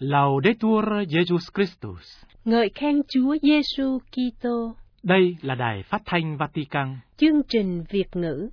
Laudetur Jesus Christus. Ngợi khen Chúa Giêsu Kitô. Đây là Đài Phát thanh Vatican. Chương trình Việt ngữ.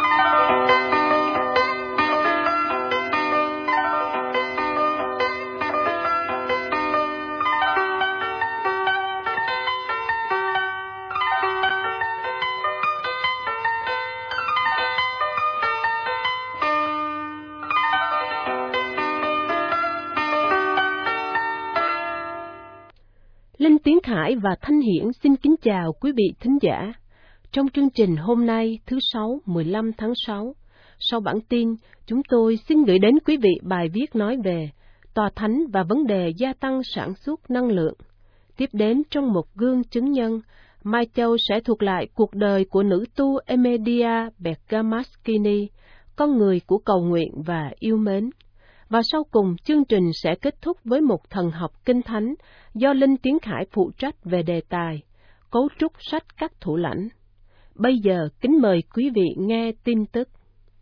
Linh Tiến Khải và Thanh Hiển xin kính chào quý vị thính giả. Trong chương trình hôm nay, thứ Sáu, 15 tháng 6, sau bản tin, chúng tôi xin gửi đến quý vị bài viết nói về Tòa Thánh và vấn đề gia tăng sản xuất năng lượng. Tiếp đến trong một gương chứng nhân, Mai Châu sẽ thuật lại cuộc đời của nữ tu Emedia Bergamaschi, con người của cầu nguyện và yêu mến. Và sau cùng, chương trình sẽ kết thúc với một thần học kinh thánh do Linh Tiến Khải phụ trách về đề tài Cấu trúc sách các thủ lãnh. Bây giờ, kính mời quý vị nghe tin tức.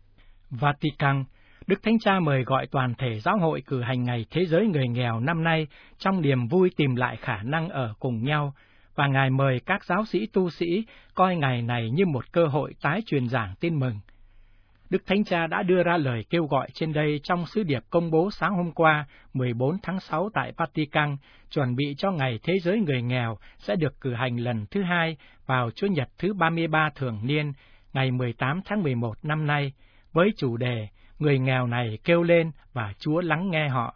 Vatican, Đức Thánh Cha mời gọi toàn thể giáo hội cử hành Ngày Thế giới Người nghèo năm nay trong niềm vui tìm lại khả năng ở cùng nhau, và Ngài mời các giáo sĩ tu sĩ coi ngày này như một cơ hội tái truyền giảng tin mừng. Đức Thánh Cha đã đưa ra lời kêu gọi trên đây trong sứ điệp công bố sáng hôm qua, 14 tháng 6 tại Vatican, chuẩn bị cho Ngày Thế giới Người nghèo sẽ được cử hành lần thứ hai vào Chủ nhật thứ 33 thường niên, ngày 18 tháng 11 năm nay, với chủ đề Người nghèo này kêu lên và Chúa lắng nghe họ.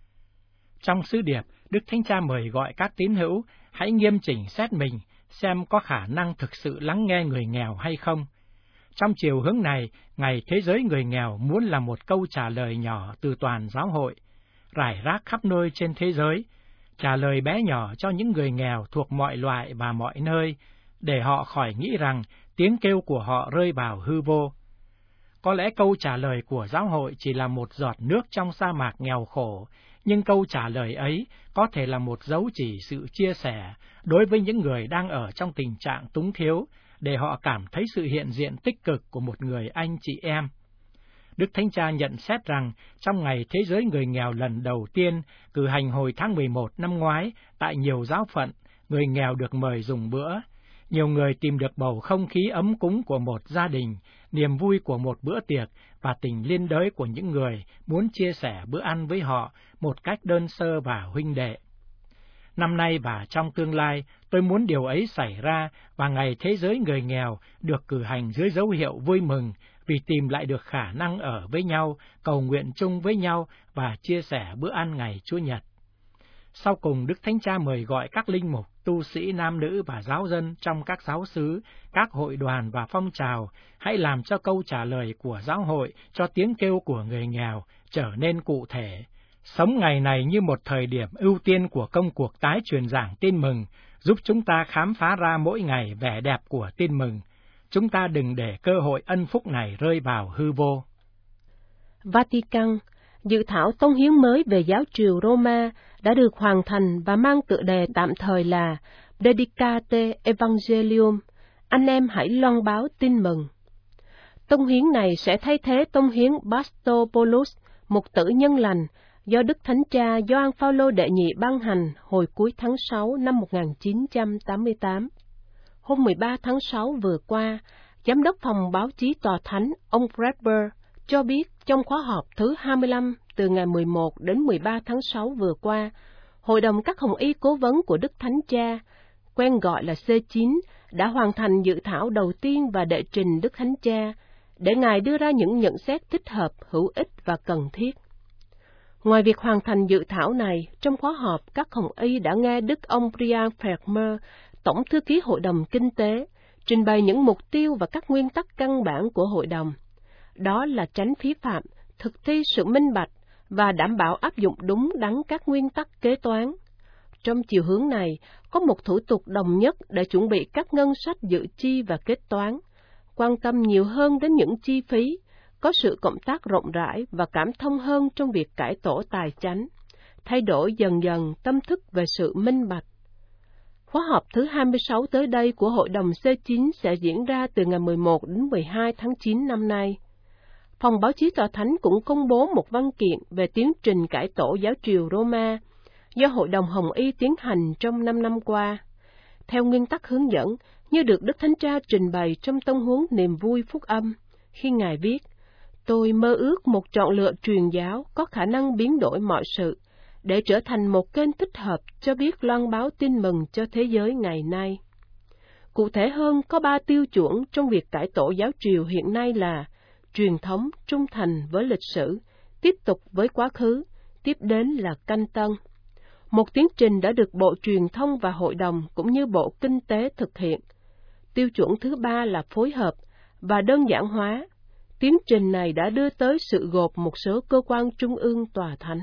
Trong sứ điệp, Đức Thánh Cha mời gọi các tín hữu hãy nghiêm chỉnh xét mình, xem có khả năng thực sự lắng nghe người nghèo hay không. Trong chiều hướng này, Ngày Thế giới Người nghèo muốn là một câu trả lời nhỏ từ toàn giáo hội, rải rác khắp nơi trên thế giới, trả lời bé nhỏ cho những người nghèo thuộc mọi loại và mọi nơi, để họ khỏi nghĩ rằng tiếng kêu của họ rơi vào hư vô. Có lẽ câu trả lời của giáo hội chỉ là một giọt nước trong sa mạc nghèo khổ, nhưng câu trả lời ấy có thể là một dấu chỉ sự chia sẻ đối với những người đang ở trong tình trạng túng thiếu, để họ cảm thấy sự hiện diện tích cực của một người anh chị em. Đức Thánh Cha nhận xét rằng, trong Ngày Thế giới Người nghèo lần đầu tiên, cử hành hồi tháng 11 năm ngoái, tại nhiều giáo phận, người nghèo được mời dùng bữa. Nhiều người tìm được bầu không khí ấm cúng của một gia đình, niềm vui của một bữa tiệc và tình liên đới của những người muốn chia sẻ bữa ăn với họ một cách đơn sơ và huynh đệ. Năm nay và trong tương lai, tôi muốn điều ấy xảy ra và Ngày Thế giới Người nghèo được cử hành dưới dấu hiệu vui mừng vì tìm lại được khả năng ở với nhau, cầu nguyện chung với nhau và chia sẻ bữa ăn ngày Chúa Nhật. Sau cùng, Đức Thánh Cha mời gọi các linh mục, tu sĩ nam nữ và giáo dân trong các giáo xứ, các hội đoàn và phong trào, hãy làm cho câu trả lời của giáo hội cho tiếng kêu của người nghèo trở nên cụ thể. Sống ngày này như một thời điểm ưu tiên của công cuộc tái truyền giảng tin mừng, giúp chúng ta khám phá ra mỗi ngày vẻ đẹp của tin mừng. Chúng ta đừng để cơ hội ân phúc này rơi vào hư vô. Vatican, dự thảo tông hiến mới về giáo triều Roma đã được hoàn thành và mang tựa đề tạm thời là Predicate Evangelium, anh em hãy loan báo tin mừng. Tông hiến này sẽ thay thế tông hiến Baptistopoulos, một tử nhân lành, do Đức Thánh Cha Gioan Phaolô đệ nhị ban hành hồi cuối tháng 6 năm 1988. Hôm 13 tháng 6 vừa qua, Giám đốc phòng báo chí Tòa Thánh ông Bradber cho biết trong khóa họp thứ 25 từ ngày 11 đến 13 tháng 6 vừa qua, Hội đồng các hồng y cố vấn của Đức Thánh Cha, quen gọi là C9, đã hoàn thành dự thảo đầu tiên và đệ trình Đức Thánh Cha, để Ngài đưa ra những nhận xét thích hợp, hữu ích và cần thiết. Ngoài việc hoàn thành dự thảo này, trong khóa họp, các hồng y đã nghe Đức ông Brian Fermer, Tổng thư ký Hội đồng Kinh tế, trình bày những mục tiêu và các nguyên tắc căn bản của Hội đồng. Đó là tránh phí phạm, thực thi sự minh bạch và đảm bảo áp dụng đúng đắn các nguyên tắc kế toán. Trong chiều hướng này, có một thủ tục đồng nhất để chuẩn bị các ngân sách dự chi và kết toán, quan tâm nhiều hơn đến những chi phí, có sự cộng tác rộng rãi và cảm thông hơn trong việc cải tổ tài chánh, thay đổi dần dần tâm thức về sự minh bạch. Khóa họp thứ 26 tới đây của Hội đồng C9 sẽ diễn ra từ ngày 11 đến 12 tháng 9 năm nay. Phòng báo chí Tòa Thánh cũng công bố một văn kiện về tiến trình cải tổ giáo triều Roma, do Hội đồng Hồng Y tiến hành trong 5 năm qua, theo nguyên tắc hướng dẫn như được Đức Thánh Cha trình bày trong tông huấn niềm vui phúc âm, khi Ngài viết: "Tôi mơ ước một chọn lựa truyền giáo có khả năng biến đổi mọi sự, để trở thành một kênh thích hợp cho biết loan báo tin mừng cho thế giới ngày nay." Cụ thể hơn, có 3 tiêu chuẩn trong việc cải tổ giáo triều hiện nay là truyền thống, trung thành với lịch sử, tiếp tục với quá khứ, tiếp đến là canh tân. Một tiến trình đã được Bộ Truyền thông và Hội đồng cũng như Bộ Kinh tế thực hiện. Tiêu chuẩn thứ 3 là phối hợp và đơn giản hóa. Tiến trình này đã đưa tới sự gộp một số cơ quan trung ương tòa thánh.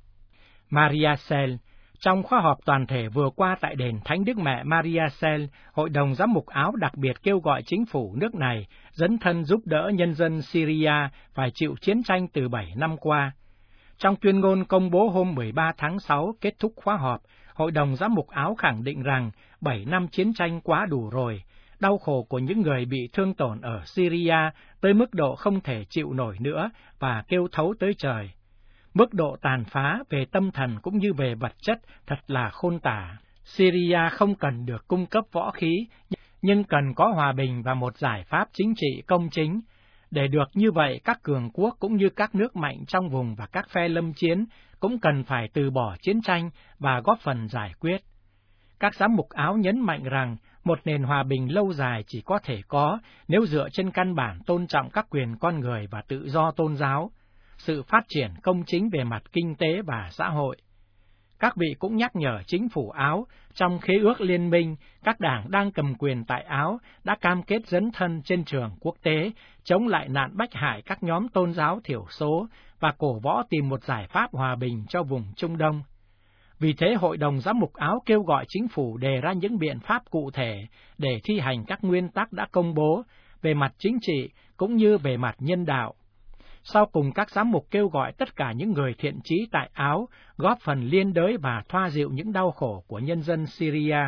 Maria Sell. Trong khóa họp toàn thể vừa qua tại đền Thánh Đức Mẹ Maria Sell, Hội đồng Giám mục Áo đặc biệt kêu gọi chính phủ nước này dấn thân giúp đỡ nhân dân Syria phải chịu chiến tranh từ 7 năm qua. Trong tuyên ngôn công bố hôm 13 tháng 6 kết thúc khóa họp, Hội đồng Giám mục Áo khẳng định rằng 7 năm chiến tranh quá đủ rồi, đau khổ của những người bị thương tổn ở Syria tới mức độ không thể chịu nổi nữa và kêu thấu tới trời. Mức độ tàn phá về tâm thần cũng như về vật chất thật là khôn tả. Syria không cần được cung cấp võ khí, nhưng cần có hòa bình và một giải pháp chính trị công chính. Để được như vậy, các cường quốc cũng như các nước mạnh trong vùng và các phe lâm chiến cũng cần phải từ bỏ chiến tranh và góp phần giải quyết. Các giám mục Áo nhấn mạnh rằng một nền hòa bình lâu dài chỉ có thể có nếu dựa trên căn bản tôn trọng các quyền con người và tự do tôn giáo, sự phát triển công chính về mặt kinh tế và xã hội. Các vị cũng nhắc nhở chính phủ Áo, trong khế ước liên minh, các đảng đang cầm quyền tại Áo đã cam kết dấn thân trên trường quốc tế, chống lại nạn bách hại các nhóm tôn giáo thiểu số và cổ võ tìm một giải pháp hòa bình cho vùng Trung Đông. Vì thế, Hội đồng Giám mục Áo kêu gọi chính phủ đề ra những biện pháp cụ thể để thi hành các nguyên tắc đã công bố về mặt chính trị cũng như về mặt nhân đạo. Sau cùng, các giám mục kêu gọi tất cả những người thiện chí tại Áo góp phần liên đới và thoa dịu những đau khổ của nhân dân Syria.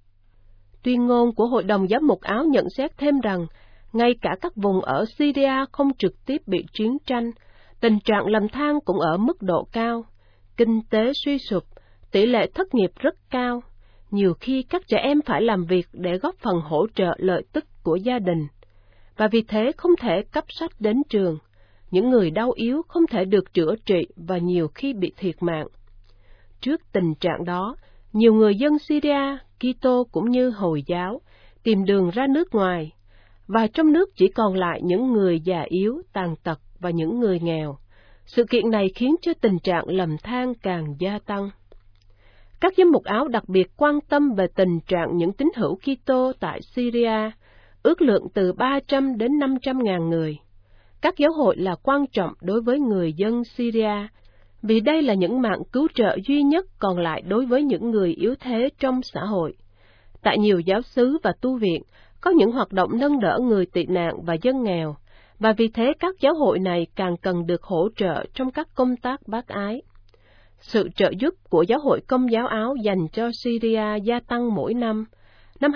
Tuyên ngôn của Hội đồng Giám mục Áo nhận xét thêm rằng, ngay cả các vùng ở Syria không trực tiếp bị chiến tranh, tình trạng lầm than cũng ở mức độ cao, kinh tế suy sụp, tỷ lệ thất nghiệp rất cao, nhiều khi các trẻ em phải làm việc để góp phần hỗ trợ lợi tức của gia đình, và vì thế không thể cấp sách đến trường. Những người đau yếu không thể được chữa trị và nhiều khi bị thiệt mạng. Trước tình trạng đó, nhiều người dân Syria, Kitô cũng như Hồi giáo, tìm đường ra nước ngoài, và trong nước chỉ còn lại những người già yếu, tàn tật và những người nghèo. Sự kiện này khiến cho tình trạng lầm than càng gia tăng. Các giám mục Áo đặc biệt quan tâm về tình trạng những tín hữu Kitô tại Syria, ước lượng từ 300 đến 500 ngàn người. Các giáo hội là quan trọng đối với người dân Syria, vì đây là những mạng cứu trợ duy nhất còn lại đối với những người yếu thế trong xã hội. Tại nhiều giáo xứ và tu viện, có những hoạt động nâng đỡ người tị nạn và dân nghèo, và vì thế các giáo hội này càng cần được hỗ trợ trong các công tác bác ái. Sự trợ giúp của giáo hội Công giáo Áo dành cho Syria gia tăng mỗi năm. Năm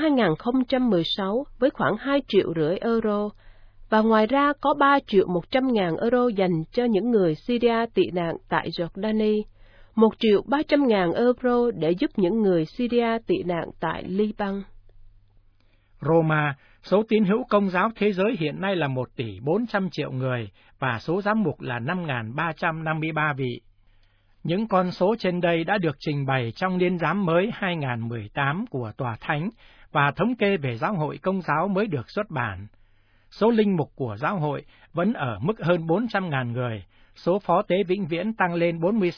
2016 với khoảng 2,5 triệu euro, và ngoài ra có 3.100.000 euro dành cho những người Syria tị nạn tại Jordani, 1.300.000 euro để giúp những người Syria tị nạn tại Liban. Roma, số tín hữu Công giáo thế giới hiện nay là 1 tỷ 400 triệu người và số giám mục là 5.353 vị. Những con số trên đây đã được trình bày trong Niên giám mới 2018 của Tòa Thánh và thống kê về giáo hội Công giáo mới được xuất bản. Số linh mục của giáo hội vẫn ở mức hơn 400.000 người, số phó tế vĩnh viễn tăng lên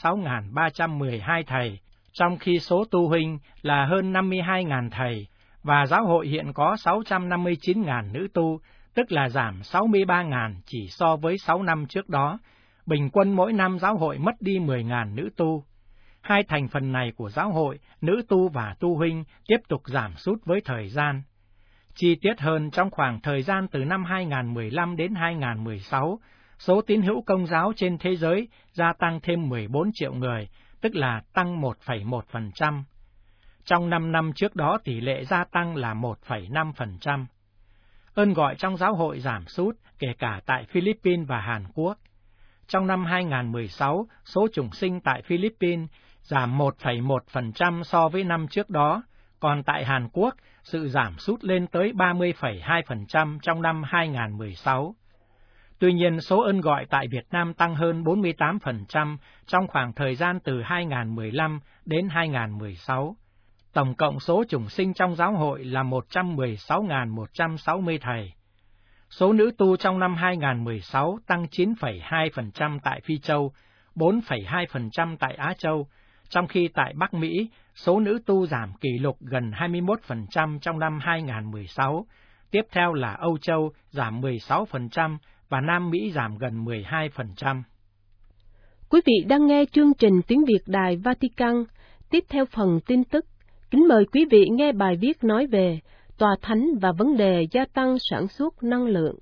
46.312 thầy, trong khi số tu huynh là hơn 52.000 thầy, và giáo hội hiện có 659.000 nữ tu, tức là giảm 63.000 chỉ so với 6 năm trước đó. Bình quân mỗi năm giáo hội mất đi 10.000 nữ tu. Hai thành phần này của giáo hội, nữ tu và tu huynh, tiếp tục giảm sút với thời gian. Chi tiết hơn, trong khoảng thời gian từ năm 2015 đến 2016, số tín hữu Công giáo trên thế giới gia tăng thêm 14 triệu người, tức là tăng 1,1%. Trong 5 năm trước đó, tỷ lệ gia tăng là 1,5%. Ơn gọi trong giáo hội giảm sút, kể cả tại Philippines và Hàn Quốc. Trong năm 2016, số chủng sinh tại Philippines giảm 1,1% so với năm trước đó, còn tại Hàn Quốc, sự giảm sút lên tới 30,2% trong năm 2016. Tuy nhiên, số ơn gọi tại Việt Nam tăng hơn 48% trong khoảng thời gian từ 2015 đến 2016. Tổng cộng số chủng sinh trong giáo hội là 116.160 thầy. Số nữ tu trong năm 2016 tăng 9,2% tại Phi Châu, 4,2% tại Á Châu, trong khi tại Bắc Mỹ, số nữ tu giảm kỷ lục gần 21% trong năm 2016, tiếp theo là Âu Châu giảm 16% và Nam Mỹ giảm gần 12%. Quý vị đang nghe chương trình Tiếng Việt Đài Vatican, tiếp theo phần tin tức. Kính mời quý vị nghe bài viết nói về Tòa Thánh và vấn đề gia tăng sản xuất năng lượng.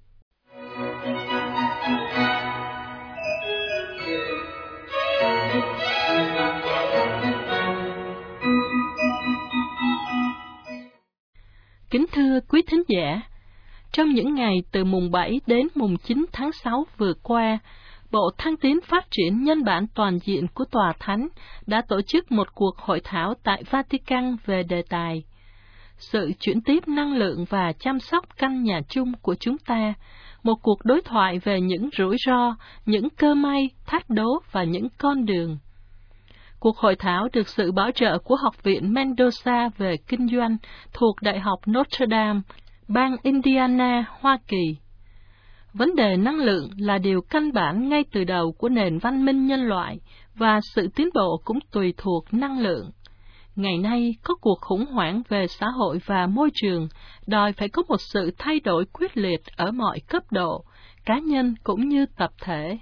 Kính thưa quý thính giả, trong những ngày từ mùng 7 đến mùng 9 tháng 6 vừa qua, Bộ Thăng tiến Phát triển Nhân bản Toàn diện của Tòa Thánh đã tổ chức một cuộc hội thảo tại Vatican về đề tài sự chuyển tiếp năng lượng và chăm sóc căn nhà chung của chúng ta, một cuộc đối thoại về những rủi ro, những cơ may, thách đố và những con đường. Cuộc hội thảo được sự bảo trợ của Học viện Mendoza về Kinh doanh thuộc Đại học Notre Dame, bang Indiana, Hoa Kỳ. Vấn đề năng lượng là điều căn bản ngay từ đầu của nền văn minh nhân loại, và sự tiến bộ cũng tùy thuộc năng lượng. Ngày nay, có cuộc khủng hoảng về xã hội và môi trường, đòi phải có một sự thay đổi quyết liệt ở mọi cấp độ, cá nhân cũng như tập thể.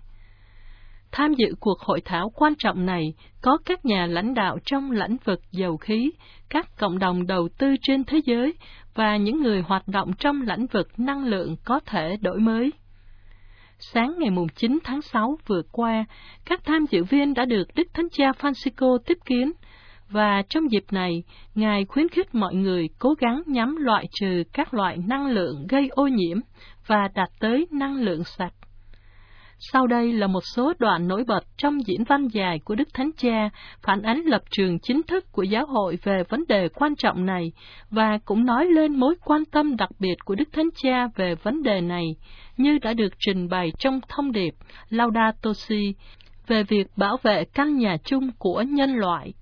Tham dự cuộc hội thảo quan trọng này có các nhà lãnh đạo trong lĩnh vực dầu khí, các cộng đồng đầu tư trên thế giới và những người hoạt động trong lĩnh vực năng lượng có thể đổi mới. Sáng ngày 9 tháng 6 vừa qua, các tham dự viên đã được Đức Thánh Cha Francisco tiếp kiến, và trong dịp này, Ngài khuyến khích mọi người cố gắng nhằm loại trừ các loại năng lượng gây ô nhiễm và đạt tới năng lượng sạch. Sau đây là một số đoạn nổi bật trong diễn văn dài của Đức Thánh Cha phản ánh lập trường chính thức của giáo hội về vấn đề quan trọng này, và cũng nói lên mối quan tâm đặc biệt của Đức Thánh Cha về vấn đề này, như đã được trình bày trong thông điệp Laudato Si về việc bảo vệ căn nhà chung của nhân loại.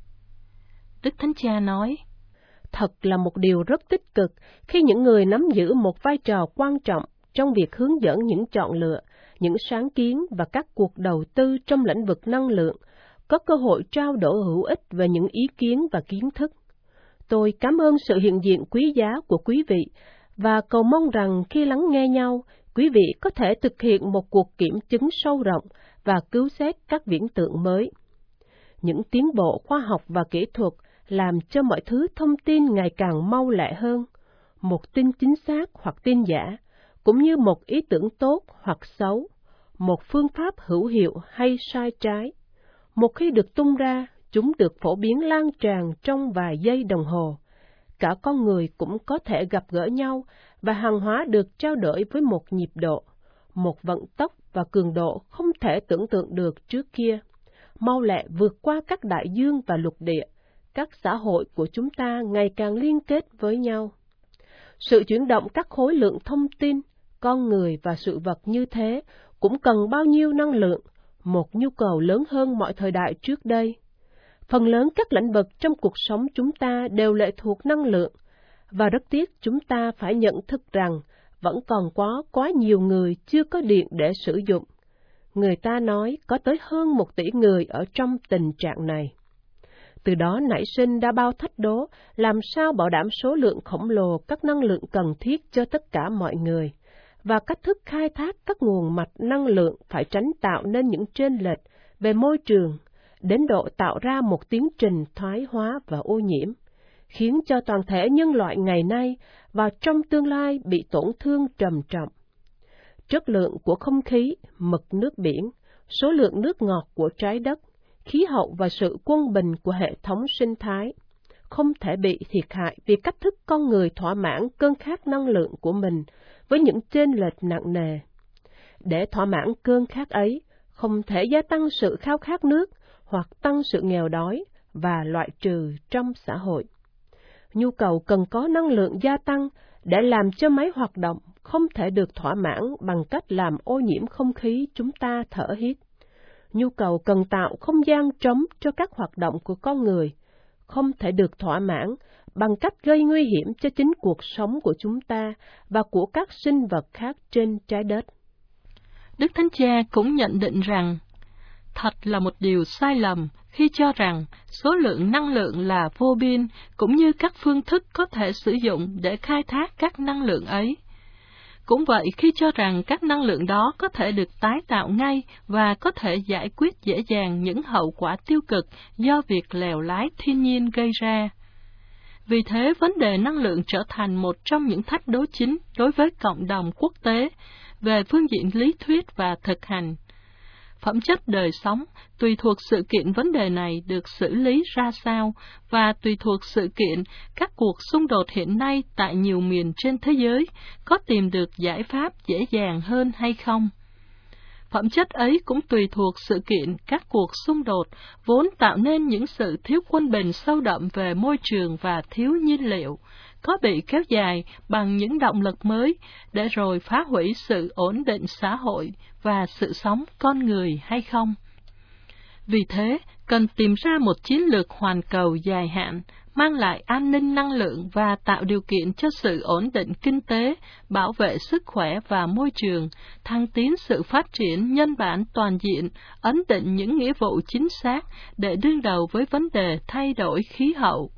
Đức Thánh Cha nói: Thật là một điều rất tích cực khi những người nắm giữ một vai trò quan trọng trong việc hướng dẫn những chọn lựa, những sáng kiến và các cuộc đầu tư trong lĩnh vực năng lượng, có cơ hội trao đổi hữu ích về những ý kiến và kiến thức. Tôi cảm ơn sự hiện diện quý giá của quý vị và cầu mong rằng khi lắng nghe nhau, quý vị có thể thực hiện một cuộc kiểm chứng sâu rộng và cứu xét các viễn tượng mới. Những tiến bộ khoa học và kỹ thuật làm cho mọi thứ thông tin ngày càng mau lẹ hơn. Một tin chính xác hoặc tin giả, cũng như một ý tưởng tốt hoặc xấu, một phương pháp hữu hiệu hay sai trái. Một khi được tung ra, chúng được phổ biến lan tràn trong vài giây đồng hồ. Cả con người cũng có thể gặp gỡ nhau và hàng hóa được trao đổi với một nhịp độ, một vận tốc và cường độ không thể tưởng tượng được trước kia, mau lẹ vượt qua các đại dương và lục địa. Các xã hội của chúng ta ngày càng liên kết với nhau. Sự chuyển động các khối lượng thông tin, con người và sự vật như thế cũng cần bao nhiêu năng lượng, một nhu cầu lớn hơn mọi thời đại trước đây. Phần lớn các lĩnh vực trong cuộc sống chúng ta đều lệ thuộc năng lượng, và rất tiếc chúng ta phải nhận thức rằng vẫn còn quá nhiều người chưa có điện để sử dụng. Người ta nói có tới hơn 1 tỷ người ở trong tình trạng này. Từ đó nảy sinh ra bao thách đố, làm sao bảo đảm số lượng khổng lồ các năng lượng cần thiết cho tất cả mọi người, và cách thức khai thác các nguồn mạch năng lượng phải tránh tạo nên những chênh lệch về môi trường, đến độ tạo ra một tiến trình thoái hóa và ô nhiễm, khiến cho toàn thể nhân loại ngày nay và trong tương lai bị tổn thương trầm trọng. Chất lượng của không khí, mực nước biển, số lượng nước ngọt của trái đất, khí hậu và sự quân bình của hệ thống sinh thái không thể bị thiệt hại vì cách thức con người thỏa mãn cơn khát năng lượng của mình với những chênh lệch nặng nề. Để thỏa mãn cơn khát ấy, không thể gia tăng sự khao khát nước hoặc tăng sự nghèo đói và loại trừ trong xã hội. Nhu cầu cần có năng lượng gia tăng để làm cho máy hoạt động không thể được thỏa mãn bằng cách làm ô nhiễm không khí chúng ta thở hít. Nhu cầu cần tạo không gian trống cho các hoạt động của con người không thể được thỏa mãn bằng cách gây nguy hiểm cho chính cuộc sống của chúng ta và của các sinh vật khác trên trái đất. Đức Thánh Cha cũng nhận định rằng, thật là một điều sai lầm khi cho rằng số lượng năng lượng là vô biên, cũng như các phương thức có thể sử dụng để khai thác các năng lượng ấy. Cũng vậy, khi cho rằng các năng lượng đó có thể được tái tạo ngay và có thể giải quyết dễ dàng những hậu quả tiêu cực do việc lèo lái thiên nhiên gây ra. Vì thế, vấn đề năng lượng trở thành một trong những thách đố chính đối với cộng đồng quốc tế về phương diện lý thuyết và thực hành. Phẩm chất đời sống tùy thuộc sự kiện vấn đề này được xử lý ra sao, và tùy thuộc sự kiện các cuộc xung đột hiện nay tại nhiều miền trên thế giới có tìm được giải pháp dễ dàng hơn hay không. Phẩm chất ấy cũng tùy thuộc sự kiện các cuộc xung đột vốn tạo nên những sự thiếu quân bình sâu đậm về môi trường và thiếu nhiên liệu, có bị kéo dài bằng những động lực mới để rồi phá hủy sự ổn định xã hội và sự sống con người hay không. Vì thế, cần tìm ra một chiến lược hoàn cầu dài hạn, mang lại an ninh năng lượng và tạo điều kiện cho sự ổn định kinh tế, bảo vệ sức khỏe và môi trường, thăng tiến sự phát triển nhân bản toàn diện, ấn định những nghĩa vụ chính xác để đương đầu với vấn đề thay đổi khí hậu.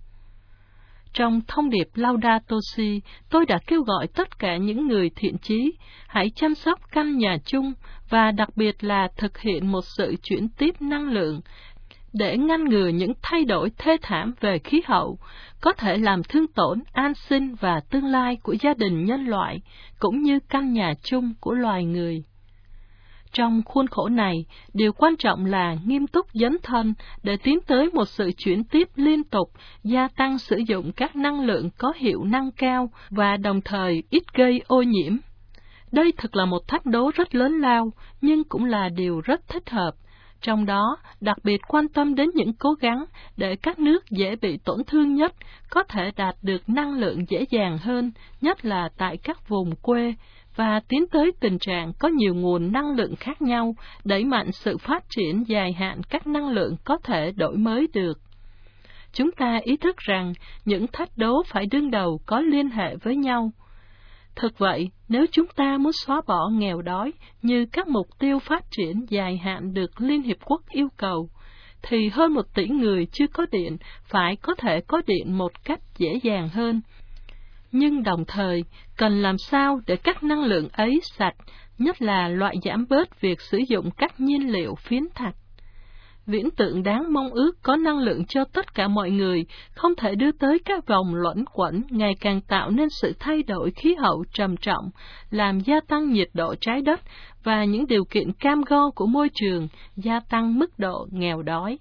Trong thông điệp Laudato Si, tôi đã kêu gọi tất cả những người thiện chí hãy chăm sóc căn nhà chung và đặc biệt là thực hiện một sự chuyển tiếp năng lượng để ngăn ngừa những thay đổi thê thảm về khí hậu có thể làm thương tổn an sinh và tương lai của gia đình nhân loại cũng như căn nhà chung của loài người. Trong khuôn khổ này, điều quan trọng là nghiêm túc dấn thân để tiến tới một sự chuyển tiếp liên tục, gia tăng sử dụng các năng lượng có hiệu năng cao và đồng thời ít gây ô nhiễm. Đây thực là một thách đố rất lớn lao, nhưng cũng là điều rất thích hợp. Trong đó, đặc biệt quan tâm đến những cố gắng để các nước dễ bị tổn thương nhất có thể đạt được năng lượng dễ dàng hơn, nhất là tại các vùng quê, và tiến tới tình trạng có nhiều nguồn năng lượng khác nhau, đẩy mạnh sự phát triển dài hạn các năng lượng có thể đổi mới được. Chúng ta ý thức rằng những thách đố phải đương đầu có liên hệ với nhau. Thực vậy, nếu chúng ta muốn xóa bỏ nghèo đói như các mục tiêu phát triển dài hạn được Liên Hiệp Quốc yêu cầu, thì hơn 1 tỷ người chưa có điện phải có thể có điện một cách dễ dàng hơn. Nhưng đồng thời, cần làm sao để các năng lượng ấy sạch, nhất là loại giảm bớt việc sử dụng các nhiên liệu phiến thạch. Viễn tượng đáng mong ước có năng lượng cho tất cả mọi người không thể đưa tới các vòng luẩn quẩn ngày càng tạo nên sự thay đổi khí hậu trầm trọng, làm gia tăng nhiệt độ trái đất và những điều kiện cam go của môi trường, gia tăng mức độ nghèo đói.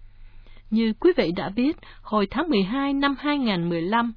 Như quý vị đã biết, hồi tháng 12 năm 2015,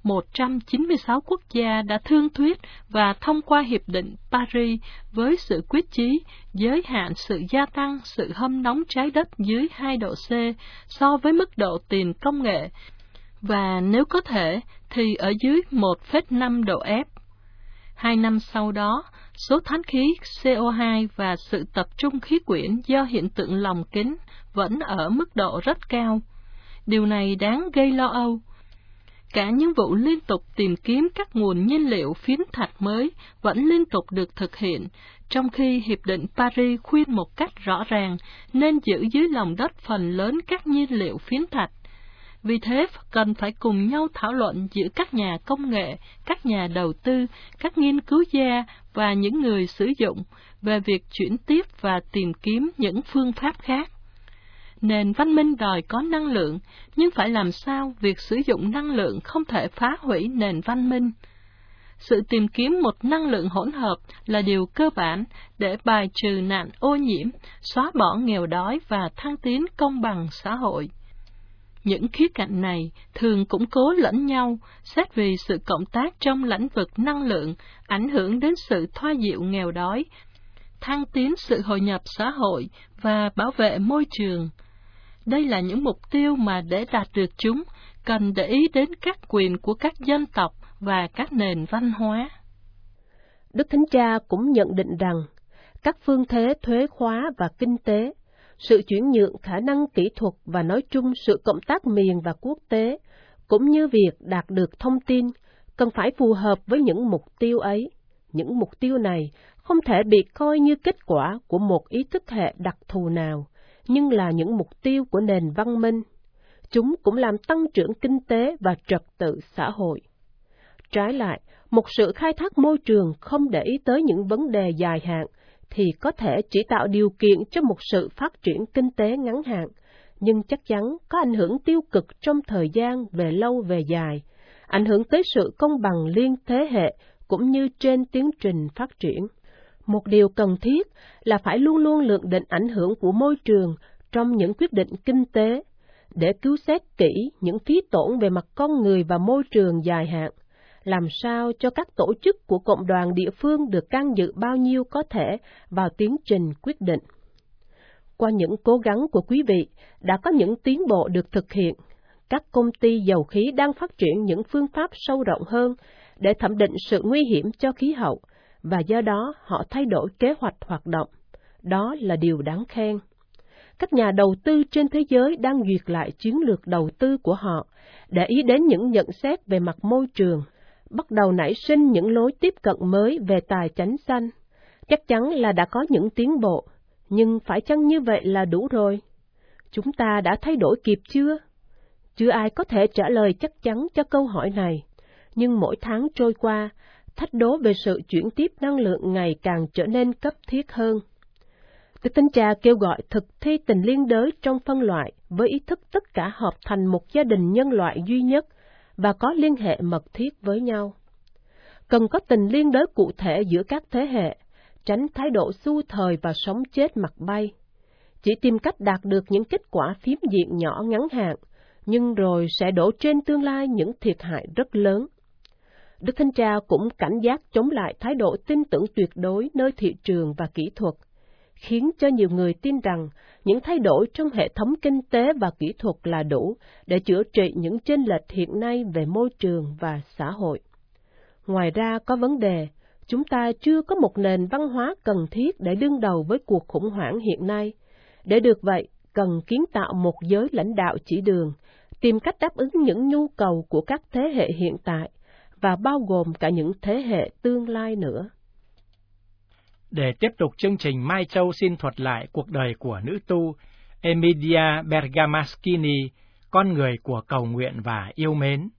196 quốc gia đã thương thuyết và thông qua Hiệp định Paris với sự quyết chí giới hạn sự gia tăng sự hâm nóng trái đất dưới 2 độ C so với mức độ tiền công nghệ, và nếu có thể thì ở dưới 1,5 độ F. 2 năm sau đó, số thánh khí CO2 và sự tập trung khí quyển do hiện tượng lồng kính vẫn ở mức độ rất cao. Điều này đáng gây lo âu. Cả những vụ liên tục tìm kiếm các nguồn nhiên liệu phiến thạch mới vẫn liên tục được thực hiện, trong khi Hiệp định Paris khuyên một cách rõ ràng nên giữ dưới lòng đất phần lớn các nhiên liệu phiến thạch. Vì thế, cần phải cùng nhau thảo luận giữa các nhà công nghệ, các nhà đầu tư, các nghiên cứu gia và những người sử dụng về việc chuyển tiếp và tìm kiếm những phương pháp khác. Nền văn minh đòi có năng lượng, nhưng phải làm sao việc sử dụng năng lượng không thể phá hủy nền văn minh. Sự tìm kiếm một năng lượng hỗn hợp là điều cơ bản để bài trừ nạn ô nhiễm, xóa bỏ nghèo đói và thăng tiến công bằng xã hội. Những khía cạnh này thường củng cố lẫn nhau, xét vì sự cộng tác trong lĩnh vực năng lượng ảnh hưởng đến sự thoa dịu nghèo đói, thăng tiến sự hội nhập xã hội và bảo vệ môi trường. Đây là những mục tiêu mà để đạt được chúng, cần để ý đến các quyền của các dân tộc và các nền văn hóa. Đức Thánh Cha cũng nhận định rằng, các phương thế thuế khóa và kinh tế, sự chuyển nhượng khả năng kỹ thuật và nói chung sự cộng tác miền và quốc tế, cũng như việc đạt được thông tin, cần phải phù hợp với những mục tiêu ấy. Những mục tiêu này không thể bị coi như kết quả của một ý thức hệ đặc thù nào, nhưng là những mục tiêu của nền văn minh. Chúng cũng làm tăng trưởng kinh tế và trật tự xã hội. Trái lại, một sự khai thác môi trường không để ý tới những vấn đề dài hạn thì có thể chỉ tạo điều kiện cho một sự phát triển kinh tế ngắn hạn, nhưng chắc chắn có ảnh hưởng tiêu cực trong thời gian về lâu về dài, ảnh hưởng tới sự công bằng liên thế hệ cũng như trên tiến trình phát triển. Một điều cần thiết là phải luôn luôn lượng định ảnh hưởng của môi trường trong những quyết định kinh tế, để cứu xét kỹ những phí tổn về mặt con người và môi trường dài hạn, làm sao cho các tổ chức của cộng đoàn địa phương được can dự bao nhiêu có thể vào tiến trình quyết định. Qua những cố gắng của quý vị, đã có những tiến bộ được thực hiện. Các công ty dầu khí đang phát triển những phương pháp sâu rộng hơn để thẩm định sự nguy hiểm cho khí hậu, và do đó họ thay đổi kế hoạch hoạt động. Đó là điều đáng khen. Các nhà đầu tư trên thế giới đang duyệt lại chiến lược đầu tư của họ, để ý đến những nhận xét về mặt môi trường, bắt đầu nảy sinh những lối tiếp cận mới về tài chánh xanh. Chắc chắn là đã có những tiến bộ, nhưng phải chăng như vậy là đủ rồi? Chúng ta đã thay đổi kịp chưa? Chưa ai có thể trả lời chắc chắn cho câu hỏi này, nhưng mỗi tháng trôi qua, thách đố về sự chuyển tiếp năng lượng ngày càng trở nên cấp thiết hơn. Đức Thánh Cha kêu gọi thực thi tình liên đới trong phân loại với ý thức tất cả hợp thành một gia đình nhân loại duy nhất và có liên hệ mật thiết với nhau. Cần có tình liên đới cụ thể giữa các thế hệ, tránh thái độ xu thời và sống chết mặt bay. Chỉ tìm cách đạt được những kết quả phiến diện nhỏ ngắn hạn, nhưng rồi sẽ đổ trên tương lai những thiệt hại rất lớn. Đức Thánh Cha cũng cảnh giác chống lại thái độ tin tưởng tuyệt đối nơi thị trường và kỹ thuật, khiến cho nhiều người tin rằng những thay đổi trong hệ thống kinh tế và kỹ thuật là đủ để chữa trị những chênh lệch hiện nay về môi trường và xã hội. Ngoài ra có vấn đề, chúng ta chưa có một nền văn hóa cần thiết để đương đầu với cuộc khủng hoảng hiện nay. Để được vậy, cần kiến tạo một giới lãnh đạo chỉ đường, tìm cách đáp ứng những nhu cầu của các thế hệ hiện tại, và bao gồm cả những thế hệ tương lai nữa. Để tiếp tục chương trình, Mai Châu xin thuật lại cuộc đời của nữ tu Emilia Bergamaschini, con người của cầu nguyện và yêu mến.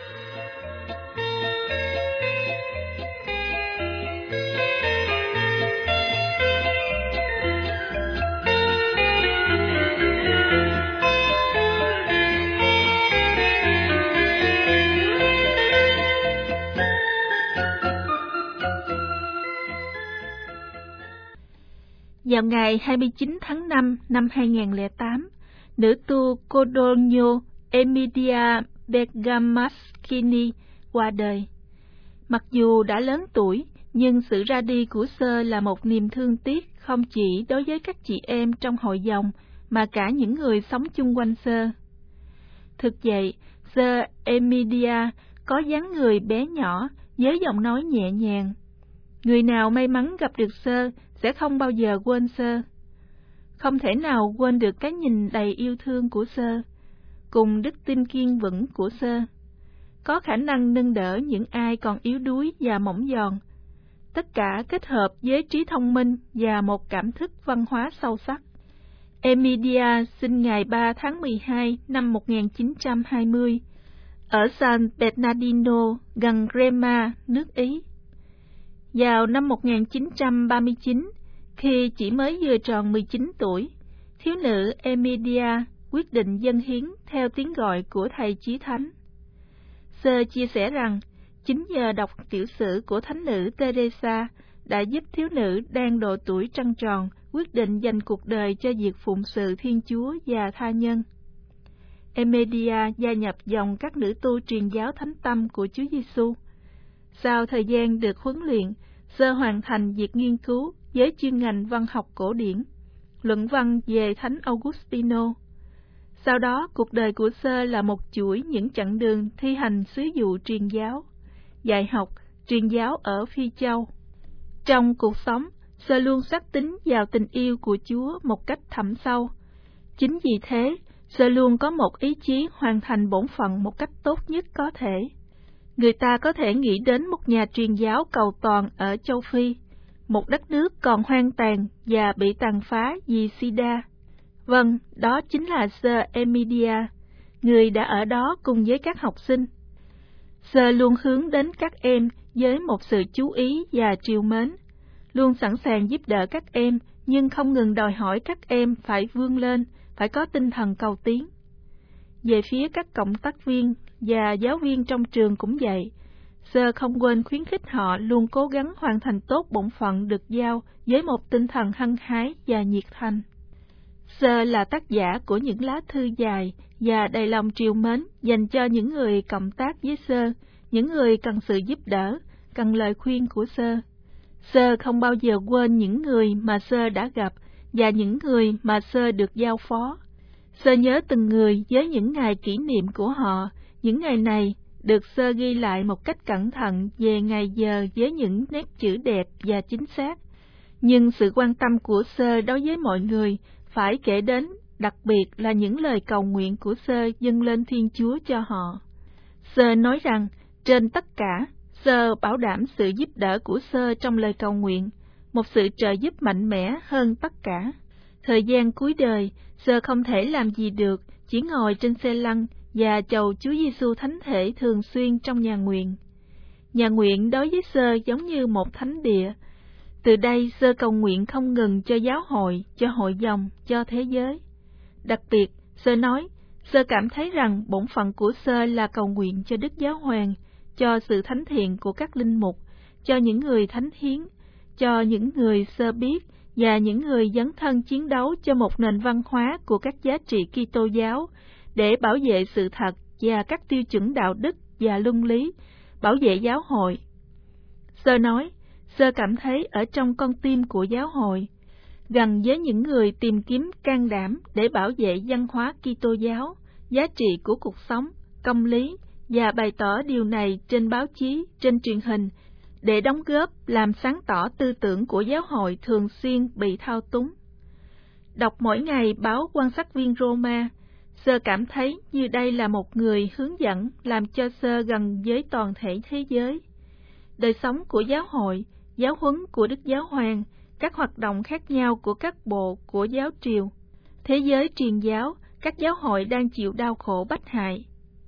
Vào ngày 29 tháng 5 năm 2008, nữ tu Codogno Emilia Bergamaschini qua đời. Mặc dù đã lớn tuổi, nhưng sự ra đi của Sơ là một niềm thương tiếc không chỉ đối với các chị em trong hội dòng, mà cả những người sống chung quanh Sơ. Thực vậy, Sơ Emilia có dáng người bé nhỏ với giọng nói nhẹ nhàng. Người nào may mắn gặp được Sơ sẽ không bao giờ quên Sơ. Không thể nào quên được cái nhìn đầy yêu thương của Sơ, cùng đức tin kiên vững của Sơ, có khả năng nâng đỡ những ai còn yếu đuối và mỏng giòn, tất cả kết hợp với trí thông minh và một cảm thức văn hóa sâu sắc. Emilia sinh ngày 3 tháng 12 năm 1920 ở San Bernardino, gần Crema, nước Ý. Vào năm 1939, khi chỉ mới vừa tròn 19 tuổi, thiếu nữ Emilia quyết định dâng hiến theo tiếng gọi của thầy Chí Thánh. Sơ chia sẻ rằng, chính nhờ đọc tiểu sử của thánh nữ Teresa đã giúp thiếu nữ đang độ tuổi trăng tròn quyết định dành cuộc đời cho việc phụng sự Thiên Chúa và tha nhân. Emilia gia nhập dòng các nữ tu truyền giáo Thánh Tâm của Chúa Giêsu. Sau thời gian được huấn luyện, Sơ hoàn thành việc nghiên cứu với chuyên ngành văn học cổ điển, luận văn về Thánh Augustino. Sau đó, cuộc đời của Sơ là một chuỗi những chặng đường thi hành sứ vụ truyền giáo, dạy học, truyền giáo ở Phi Châu. Trong cuộc sống, Sơ luôn xác tín vào tình yêu của Chúa một cách thẳm sâu. Chính vì thế, Sơ luôn có một ý chí hoàn thành bổn phận một cách tốt nhất có thể. Người ta có thể nghĩ đến một nhà truyền giáo cầu toàn ở châu Phi, một đất nước còn hoang tàn và bị tàn phá vì sida. Vâng, đó chính là Sơ Emidia, người đã ở đó cùng với các học sinh. Sơ luôn hướng đến các em với một sự chú ý và trìu mến, luôn sẵn sàng giúp đỡ các em, nhưng không ngừng đòi hỏi các em phải vươn lên, phải có tinh thần cầu tiến. Về phía các cộng tác viên và giáo viên trong trường cũng vậy, Sơ không quên khuyến khích họ luôn cố gắng hoàn thành tốt bổn phận được giao với một tinh thần hăng hái và nhiệt thành. Sơ là tác giả của những lá thư dài và đầy lòng trìu mến dành cho những người cộng tác với Sơ, những người cần sự giúp đỡ, cần lời khuyên của Sơ. Sơ không bao giờ quên những người mà Sơ đã gặp và những người mà Sơ được giao phó. Sơ nhớ từng người với những ngày kỷ niệm của họ. Những ngày này được Sơ ghi lại một cách cẩn thận về ngày giờ với những nét chữ đẹp và chính xác. Nhưng sự quan tâm của Sơ đối với mọi người phải kể đến, đặc biệt là những lời cầu nguyện của Sơ dâng lên Thiên Chúa cho họ. Sơ nói rằng, trên tất cả, Sơ bảo đảm sự giúp đỡ của Sơ trong lời cầu nguyện, một sự trợ giúp mạnh mẽ hơn tất cả. Thời gian cuối đời, Sơ không thể làm gì được, chỉ ngồi trên xe lăn và chầu Chúa Giêsu Thánh Thể thường xuyên trong nhà nguyện. Nhà nguyện đối với Sơ giống như một thánh địa. Từ đây, Sơ cầu nguyện không ngừng cho giáo hội, cho hội dòng, cho thế giới. Đặc biệt, Sơ nói, Sơ cảm thấy rằng bổn phận của Sơ là cầu nguyện cho Đức Giáo Hoàng, cho sự thánh thiện của các linh mục, cho những người thánh hiến, cho những người Sơ biết và những người dấn thân chiến đấu cho một nền văn hóa của các giá trị Kitô giáo để bảo vệ sự thật và các tiêu chuẩn đạo đức và luân lý, bảo vệ giáo hội. Sơ nói, Sơ cảm thấy ở trong con tim của giáo hội, gần với những người tìm kiếm can đảm để bảo vệ văn hóa Kitô giáo, giá trị của cuộc sống, công lý và bày tỏ điều này trên báo chí, trên truyền hình, để đóng góp làm sáng tỏ tư tưởng của giáo hội thường xuyên bị thao túng. Đọc mỗi ngày báo Quan sát viên Roma, Sơ cảm thấy như đây là một người hướng dẫn làm cho Sơ gần với toàn thể thế giới. Đời sống của giáo hội, giáo huấn của Đức Giáo Hoàng, các hoạt động khác nhau của các bộ của giáo triều, thế giới truyền giáo, các giáo hội đang chịu đau khổ bách hại.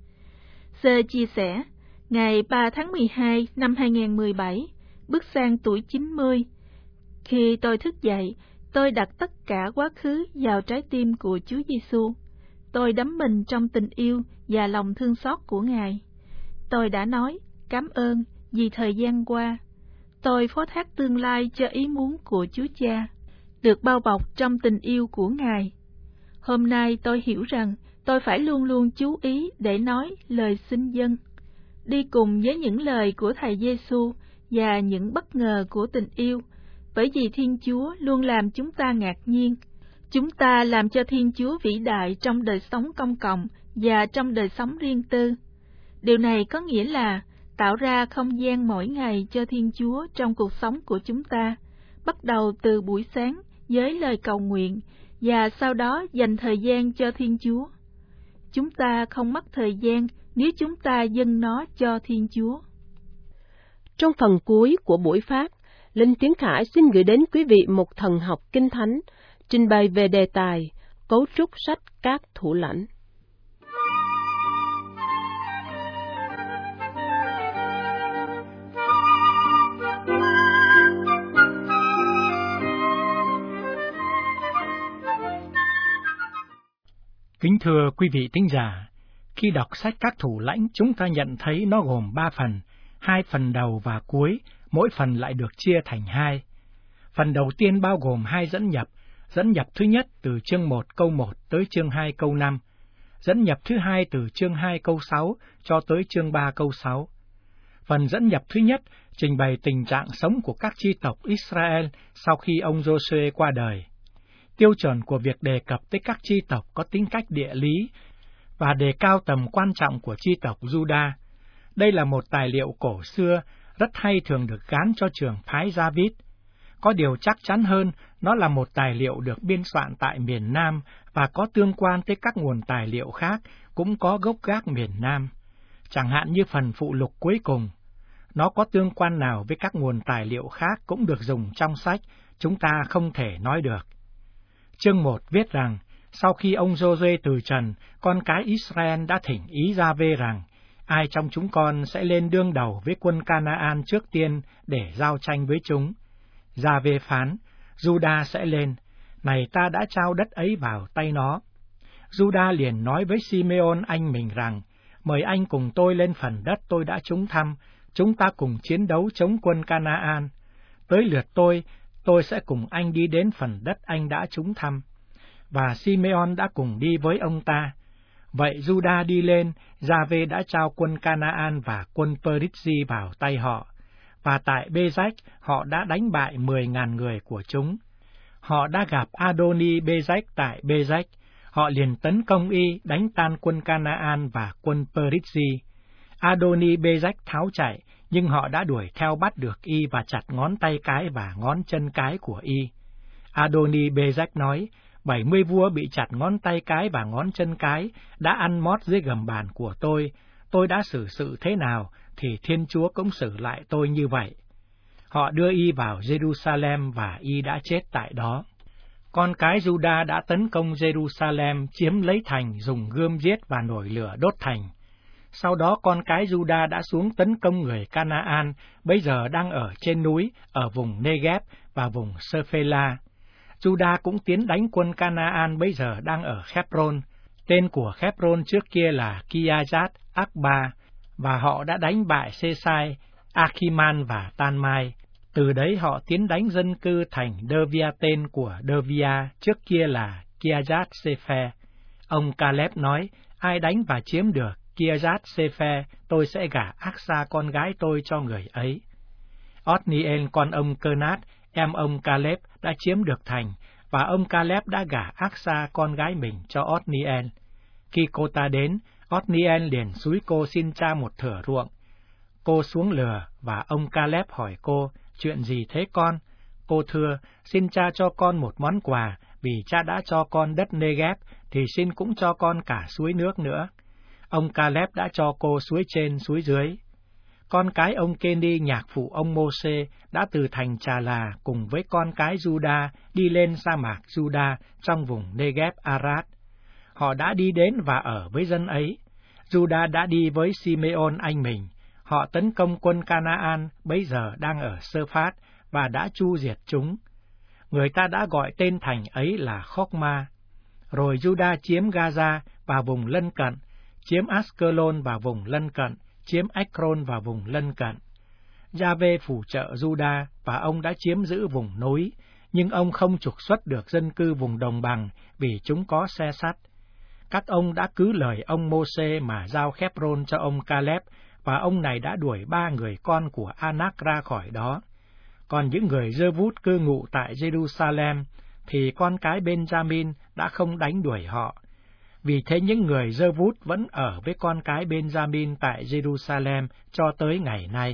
Sơ chia sẻ, ngày 3 tháng 12 năm 2017, bước sang tuổi 90, khi tôi thức dậy, tôi đặt tất cả quá khứ vào trái tim của Chúa Giêsu. Tôi đắm mình trong tình yêu và lòng thương xót của Ngài. Tôi đã nói, cảm ơn vì thời gian qua. Tôi phó thác tương lai cho ý muốn của Chúa Cha, được bao bọc trong tình yêu của Ngài. Hôm nay tôi hiểu rằng tôi phải luôn luôn chú ý để nói lời xin dâng, đi cùng với những lời của Thầy Giêsu và những bất ngờ của tình yêu, bởi vì Thiên Chúa luôn làm chúng ta ngạc nhiên. Chúng ta làm cho Thiên Chúa vĩ đại trong đời sống công cộng và trong đời sống riêng tư. Điều này có nghĩa là tạo ra không gian mỗi ngày cho Thiên Chúa trong cuộc sống của chúng ta, bắt đầu từ buổi sáng với lời cầu nguyện và sau đó dành thời gian cho Thiên Chúa. Chúng ta không mất thời gian nếu chúng ta dâng nó cho Thiên Chúa. Trong phần cuối của buổi phát, Linh Tiến Khải xin gửi đến quý vị một thần học kinh thánh trình bày về đề tài cấu trúc sách các thủ lãnh. Kính thưa quý vị thính giả, khi đọc sách các thủ lãnh, chúng ta nhận thấy nó gồm 3 phần, 2 phần đầu và cuối, mỗi phần lại được chia thành 2. Phần đầu tiên bao gồm 2 dẫn nhập thứ nhất từ chương 1 câu 1 tới chương 2 câu 5, dẫn nhập thứ hai từ chương 2 câu 6 cho tới chương 3 câu 6. Phần dẫn nhập thứ nhất trình bày tình trạng sống của các chi tộc Israel sau khi ông Giô-suê qua đời. Tiêu chuẩn của việc đề cập tới các chi tộc có tính cách địa lý và đề cao tầm quan trọng của chi tộc Juda. Đây là một tài liệu cổ xưa, rất hay thường được gán cho trường phái David. Có điều chắc chắn hơn, nó là một tài liệu được biên soạn tại miền Nam và có tương quan tới các nguồn tài liệu khác, cũng có gốc gác miền Nam. Chẳng hạn như phần phụ lục cuối cùng. Nó có tương quan nào với các nguồn tài liệu khác cũng được dùng trong sách, chúng ta không thể nói được. Chương 1 viết rằng, sau khi ông Giô-suê từ trần, con cái Israel đã thỉnh ý Gia-vê rằng, ai trong chúng con sẽ lên đương đầu với quân Ca-na-an trước tiên để giao tranh với chúng. Gia-vê phán, Juda sẽ lên, này ta đã trao đất ấy vào tay nó. Juda liền nói với Simeon anh mình rằng, mời anh cùng tôi lên phần đất tôi đã trúng thăm, chúng ta cùng chiến đấu chống quân Ca-na-an. Tới lượt tôi sẽ cùng anh đi đến phần đất anh đã trúng thăm. Và Simeon đã cùng đi với ông ta. Vậy Juda đi lên, Gia-vê đã trao quân Ca-na-an và quân Perizzi vào tay họ. Và tại Bê-rách, họ đã đánh bại 10.000 người của chúng. Họ đã gặp Adoni-Bê-rách tại Bê-rách. Họ liền tấn công y, đánh tan quân Ca-na-an và quân Perizzi. Adoni-Bê-rách tháo chạy, nhưng họ đã đuổi theo bắt được y và chặt ngón tay cái và ngón chân cái của y. Adoni-Bê-rách nói, 70 vua bị chặt ngón tay cái và ngón chân cái đã ăn mót dưới gầm bàn của tôi đã xử sự thế nào, thì Thiên Chúa cũng xử lại tôi như vậy. Họ đưa y vào Jerusalem và y đã chết tại đó. Con cái Juda đã tấn công Jerusalem, chiếm lấy thành, dùng gươm giết và nổi lửa đốt thành. Sau đó con cái Juda đã xuống tấn công người Ca-na-an, bây giờ đang ở trên núi, ở vùng Negev và vùng Sơ-phê-la. Juda cũng tiến đánh quân Ca-na-an bây giờ đang ở Hebron. Tên của Hebron trước kia là Kiryat Arba, và họ đã đánh bại Sesai, Achiman và Tanmai. Từ đấy họ tiến đánh dân cư thành Dovia, tên của Dovia trước kia là Kiryat Sephe. Ông Caleb nói, ai đánh và chiếm được Kiryat Sephe, tôi sẽ gả Asa con gái tôi cho người ấy. Othniel con ông Kenat, em ông Caleb, đã chiếm được thành, và ông Caleb đã gả Asa con gái mình cho Othniel. Khi cô ta đến, Othniel liền xúi cô xin cha một thửa ruộng. Cô xuống lừa, và ông Caleb hỏi cô, chuyện gì thế con? Cô thưa, xin cha cho con một món quà, vì cha đã cho con đất Negev, thì xin cũng cho con cả suối nước nữa. Ông Caleb đã cho cô suối trên suối dưới. Con cái ông Keni, nhạc phụ ông Mô-sê, đã từ thành Trà Là cùng với con cái Juda đi lên sa mạc Juda trong vùng Negev Arad. Họ đã đi đến và ở với dân ấy. Juda đã đi với Simeon anh mình. Họ tấn công quân Ca-na-an bấy giờ đang ở Sơ-phát và đã chu diệt chúng. Người ta đã gọi tên thành ấy là Khokma. Rồi Juda chiếm Gaza và vùng lân cận, chiếm Askelon và vùng lân cận, chiếm Ekron và vùng lân cận. Gia-vê phù trợ Juda và ông đã chiếm giữ vùng núi, nhưng ông không trục xuất được dân cư vùng đồng bằng vì chúng có xe sắt. Các ông đã cứ lời ông Mô-sê mà giao Hebron cho ông Caleb, và ông này đã đuổi 3 người con của Anak ra khỏi đó. Còn những người Dơ-vút cư ngụ tại Jerusalem, thì con cái Benjamin đã không đánh đuổi họ. Vì thế những người Dơ-vút vẫn ở với con cái Benjamin tại Jerusalem cho tới ngày nay.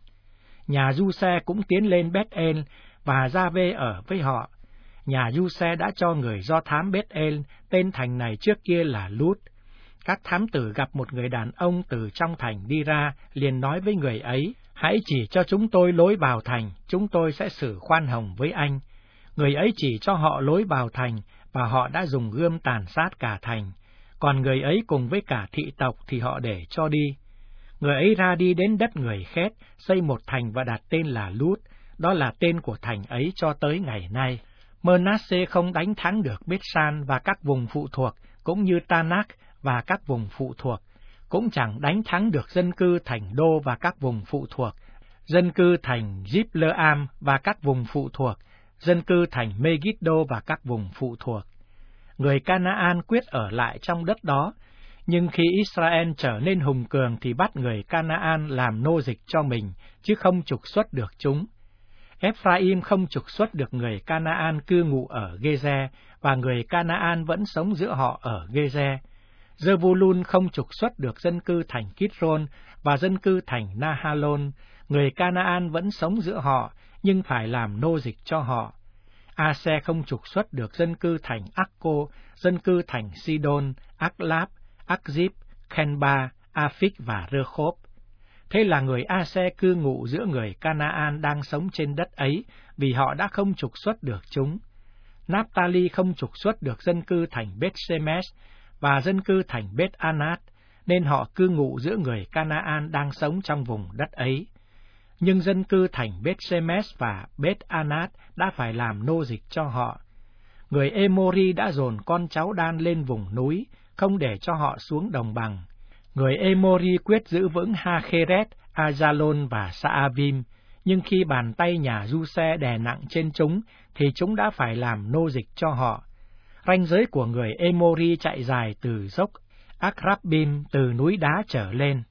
Nhà Du-xe cũng tiến lên Beth-el, và Gia-vê ở với họ. Nhà Du-xe đã cho người Do thám Beth-el, tên thành này trước kia là Lút. Các thám tử gặp một người đàn ông từ trong thành đi ra, liền nói với người ấy, hãy chỉ cho chúng tôi lối vào thành, chúng tôi sẽ xử khoan hồng với anh. Người ấy chỉ cho họ lối vào thành, và họ đã dùng gươm tàn sát cả thành. Còn người ấy cùng với cả thị tộc thì họ để cho đi. Người ấy ra đi đến đất người Khét, xây một thành và đặt tên là Lút, đó là tên của thành ấy cho tới ngày nay. Mơ-nát-xê không đánh thắng được Bết-san và các vùng phụ thuộc, cũng như Ta-nác và các vùng phụ thuộc, cũng chẳng đánh thắng được dân cư thành Đô và các vùng phụ thuộc, dân cư thành Zip-lơ-am và các vùng phụ thuộc, dân cư thành Megiddo và các vùng phụ thuộc. Người Ca-na-an quyết ở lại trong đất đó, nhưng khi Israel trở nên hùng cường thì bắt người Ca-na-an làm nô dịch cho mình, chứ không trục xuất được chúng. Ephraim không trục xuất được người Canaan cư ngụ ở Geze, và người Canaan vẫn sống giữa họ ở Geze. Zebulun không trục xuất được dân cư thành Kitron và dân cư thành Nahalon, người Canaan vẫn sống giữa họ, nhưng phải làm nô dịch cho họ. Ase không trục xuất được dân cư thành Akko, dân cư thành Sidon, Aklab, Akzib, Khenba, Aphik và Rehob. Thế là người Ase cư ngụ giữa người Canaan đang sống trên đất ấy, vì họ đã không trục xuất được chúng. Naphtali không trục xuất được dân cư thành Beth-Shemesh và dân cư thành Beth-Anat, nên họ cư ngụ giữa người Canaan đang sống trong vùng đất ấy. Nhưng dân cư thành Beth-Shemesh và Beth-Anat đã phải làm nô dịch cho họ. Người Emori đã dồn con cháu Đan lên vùng núi, không để cho họ xuống đồng bằng. Người Emori quyết giữ vững Ha-kheret, Ajalon và Sa-avim, nhưng khi bàn tay nhà Du-se đè nặng trên chúng, thì chúng đã phải làm nô dịch cho họ. Ranh giới của người Emori chạy dài từ dốc Akrabim, từ núi đá trở lên.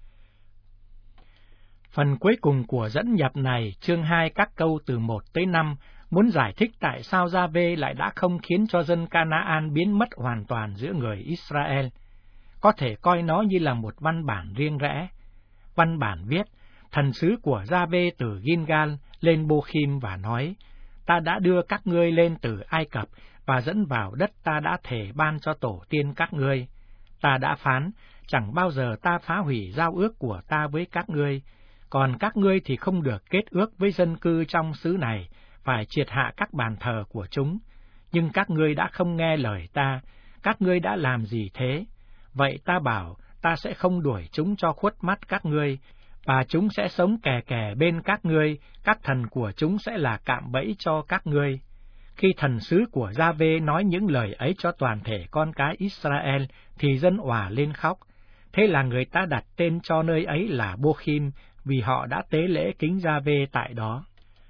Phần cuối cùng của dẫn nhập này, chương 2 các câu từ 1 tới 5, muốn giải thích tại sao Gia-vê lại đã không khiến cho dân Canaan biến mất hoàn toàn giữa người Israel. Có thể coi nó như là một văn bản riêng rẽ. Văn bản viết, thần sứ của Gia-vê từ Gilgal lên Bokhim và nói, ta đã đưa các ngươi lên từ Ai Cập và dẫn vào đất ta đã thề ban cho tổ tiên các ngươi. Ta đã phán, chẳng bao giờ ta phá hủy giao ước của ta với các ngươi, còn các ngươi thì không được kết ước với dân cư trong xứ này, phải triệt hạ các bàn thờ của chúng. Nhưng các ngươi đã không nghe lời ta, các ngươi đã làm gì thế? Vậy ta bảo, ta sẽ không đuổi chúng cho khuất mắt các ngươi, và chúng sẽ sống kè kè bên các ngươi, các thần của chúng sẽ là cạm bẫy cho các ngươi. Khi thần sứ của Gia-vê nói những lời ấy cho toàn thể con cái Israel, thì dân òa lên khóc. Thế là người ta đặt tên cho nơi ấy là Bokhim, vì họ đã tế lễ kính Gia-vê tại đó.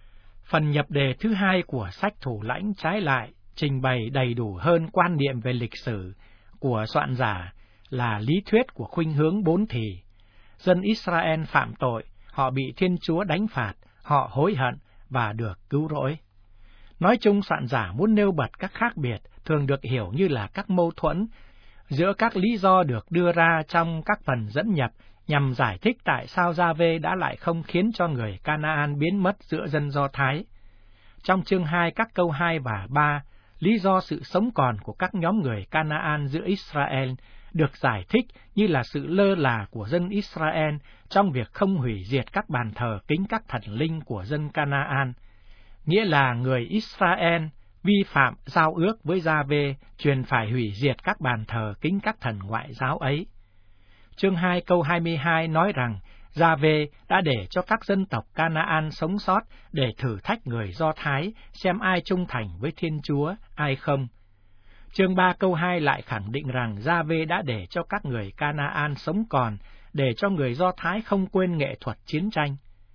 Phần nhập đề thứ 2 của sách Thủ lãnh trái lại, trình bày đầy đủ hơn quan niệm về lịch sử của soạn giả là lý thuyết của khuynh hướng 4 thì. Dân Israel phạm tội, họ bị Thiên Chúa đánh phạt, họ hối hận và được cứu rỗi. Nói chung, soạn giả muốn nêu bật các khác biệt, thường được hiểu như là các mâu thuẫn giữa các lý do được đưa ra trong các phần dẫn nhập, nhằm giải thích tại sao Gia-vê đã lại không khiến cho người Canaan biến mất giữa dân Do Thái. Trong chương 2 các câu 2 và 3, lý do sự sống còn của các nhóm người Canaan giữa Israel được giải thích như là sự lơ là của dân Israel trong việc không hủy diệt các bàn thờ kính các thần linh của dân Canaan, nghĩa là người Israel vi phạm giao ước với Gia-vê, truyền phải hủy diệt các bàn thờ kính các thần ngoại giáo ấy. Chương 2 câu 22 nói rằng Gia-vê đã để cho các dân tộc Canaan sống sót để thử thách người Do Thái, xem ai trung thành với Thiên Chúa, ai không. Chương 3 câu 2 lại khẳng định rằng Gia-vê đã để cho các người Canaan sống còn, để cho người Do Thái không quên nghệ thuật chiến tranh.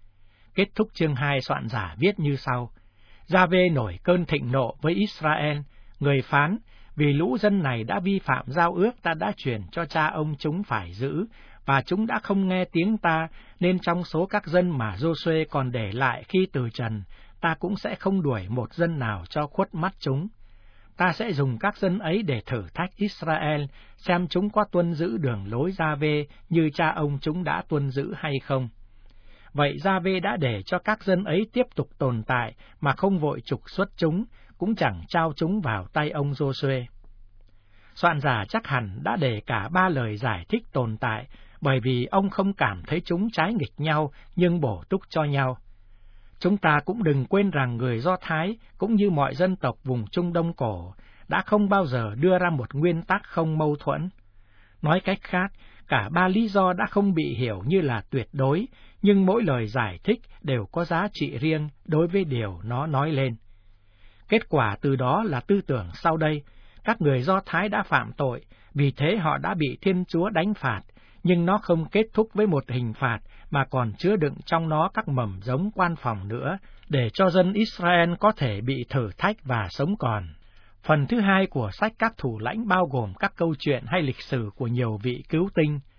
Kết thúc chương 2, soạn giả viết như sau: Gia-vê nổi cơn thịnh nộ với Israel, người phán, vì lũ dân này đã vi phạm giao ước ta đã truyền cho cha ông chúng phải giữ, và chúng đã không nghe tiếng ta, nên trong số các dân mà Giô-suê còn để lại khi từ trần, ta cũng sẽ không đuổi một dân nào cho khuất mắt chúng. Ta sẽ dùng các dân ấy để thử thách Israel, xem chúng có tuân giữ đường lối Gia-vê như cha ông chúng đã tuân giữ hay không. Vậy Gia-vê đã để cho các dân ấy tiếp tục tồn tại mà không vội trục xuất chúng, cũng chẳng trao chúng vào tay ông Giô-suê. Soạn giả chắc hẳn đã để cả 3 lời giải thích tồn tại, bởi vì ông không cảm thấy chúng trái nghịch nhau nhưng bổ túc cho nhau. Chúng ta cũng đừng quên rằng người Do Thái, cũng như mọi dân tộc vùng Trung Đông cổ, đã không bao giờ đưa ra một nguyên tắc không mâu thuẫn. Nói cách khác, cả 3 lý do đã không bị hiểu như là tuyệt đối, nhưng mỗi lời giải thích đều có giá trị riêng đối với điều nó nói lên. Kết quả từ đó là tư tưởng sau đây: các người Do Thái đã phạm tội, vì thế họ đã bị Thiên Chúa đánh phạt, nhưng nó không kết thúc với một hình phạt mà còn chứa đựng trong nó các mầm giống quan phòng nữa, để cho dân Israel có thể bị thử thách và sống còn. Phần thứ 2 của sách các thủ lãnh bao gồm các câu chuyện hay lịch sử của nhiều vị cứu tinh.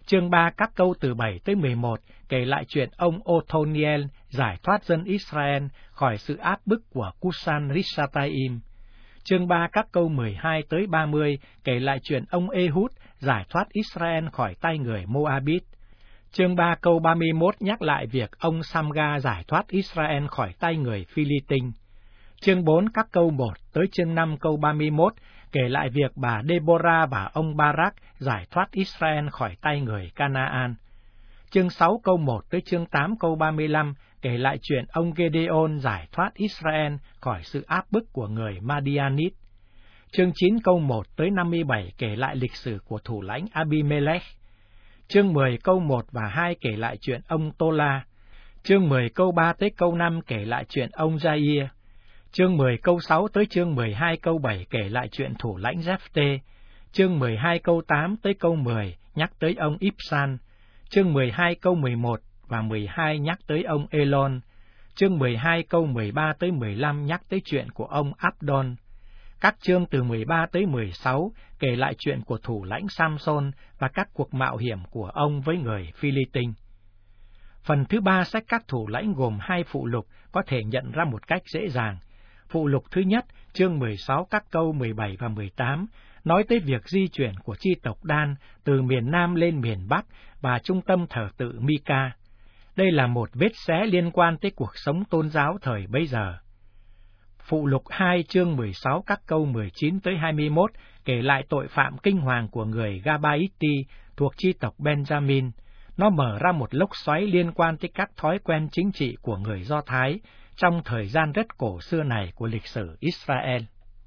Chương 3 các câu từ 7 tới 11 kể lại chuyện ông Othoniel giải thoát dân Israel khỏi sự áp bức của Cusan-Rishathaim. Chương 3 các câu 12 tới 30 kể lại chuyện ông Ehud giải thoát Israel khỏi tay người Moabit. Chương 3 câu 31 nhắc lại việc ông Samga giải thoát Israel khỏi tay người Phi-li-tinh. Chương 4 các câu 1 tới chương 5 câu 31 kể lại việc bà Deborah và ông Barak giải thoát Israel khỏi tay người Canaan. Chương 6 câu 1 tới chương 8 câu 35 kể lại chuyện ông Gedeon giải thoát Israel khỏi sự áp bức của người Madianit. Chương 9 câu 1 tới 57 kể lại lịch sử của thủ lãnh Abimelech. Chương 10 câu 1 và 2 kể lại chuyện ông Tola. Chương 10 câu 3 tới câu 5 kể lại chuyện ông Jair. Chương 10 câu 6 tới chương 12 câu 7 kể lại chuyện thủ lãnh Jephthê. Chương 12 câu 8 tới câu 10 nhắc tới ông Ibsan. Chương 12 câu 11 và 12 nhắc tới ông Elon. Chương 12 câu 13 tới 15 nhắc tới chuyện của ông Abdon. Các chương từ 13 tới 16 kể lại chuyện của thủ lãnh Samson và các cuộc mạo hiểm của ông với người Phi-li-tinh. Phần thứ 3 sách các thủ lãnh gồm 2 phụ lục có thể nhận ra một cách dễ dàng. Phụ lục thứ nhất, chương 16 các câu 17 và 18, nói tới việc di chuyển của chi tộc Dan từ miền Nam lên miền Bắc và trung tâm thờ tự Mica. Đây là một vết xé liên quan tới cuộc sống tôn giáo thời bấy giờ. Phụ lục 2 chương 16 các câu 19 tới 21 kể lại tội phạm kinh hoàng của người Gabaiti thuộc chi tộc Benjamin. Nó mở ra một lốc xoáy liên quan tới các thói quen chính trị của người Do Thái trong thời gian rất cổ xưa này của lịch sử Israel.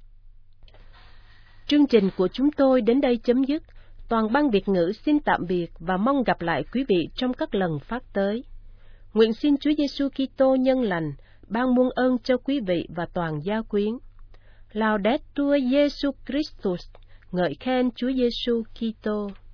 Chương trình của chúng tôi đến đây chấm dứt. Toàn ban Việt ngữ xin tạm biệt và mong gặp lại quý vị trong các lần phát tới. Nguyện xin Chúa Giêsu Kitô nhân lành ban muôn ơn cho quý vị và toàn gia quyến. Laudetur Jesus Christus, ngợi khen Chúa Giêsu Kitô.